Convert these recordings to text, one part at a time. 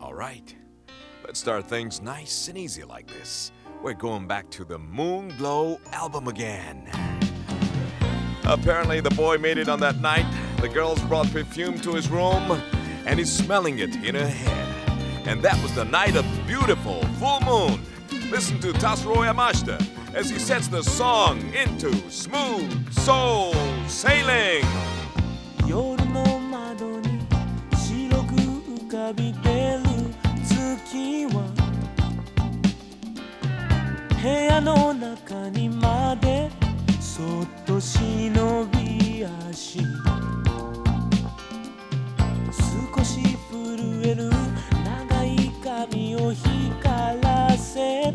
All right, let's start things nice and easy like this. We're going back to the Moon Glow album again. Apparently, the boy made it on that night. The girls brought perfume to his room, and he's smelling it in her hair. And that was the night of beautiful full moon. Listen to Tatsuro Yamashita as he sets the song into smooth soul sailing. 夜の窓に白く浮かびてる月は部屋の中にまでそっと忍び足少し震える長い髪を光らせて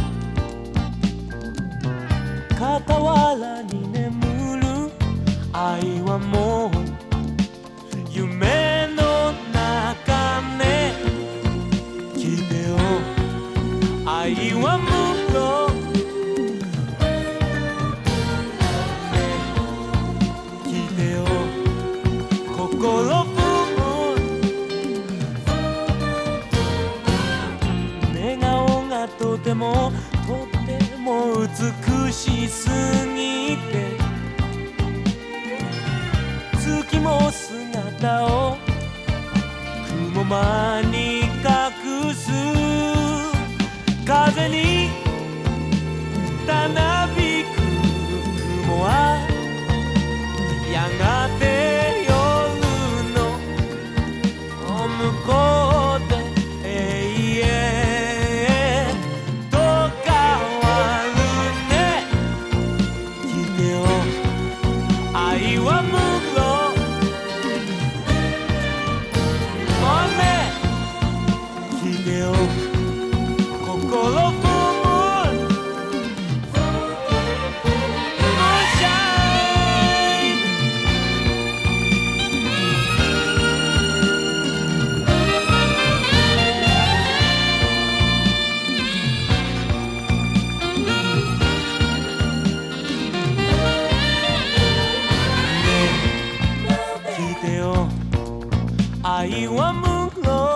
傍らに眠る愛はもう夢の中ね聞いてよ愛は無料聞いてよ心笑顔がとても美しすぎて月も姿を雲間に隠す風にたなびく雲はやがて夜の向こうで永遠と変わるね聞いてよ愛は無料もうね聞いてよ心ふむ愛は無料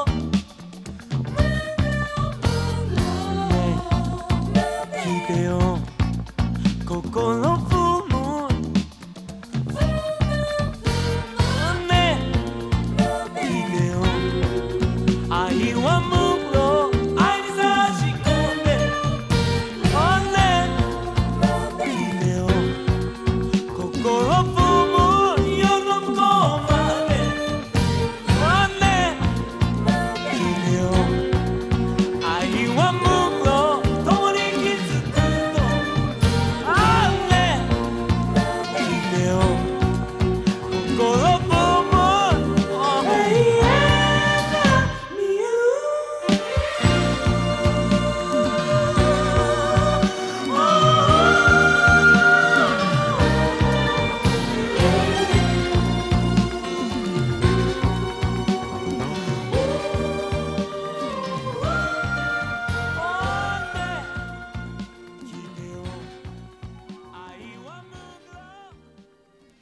ね聞いてよ心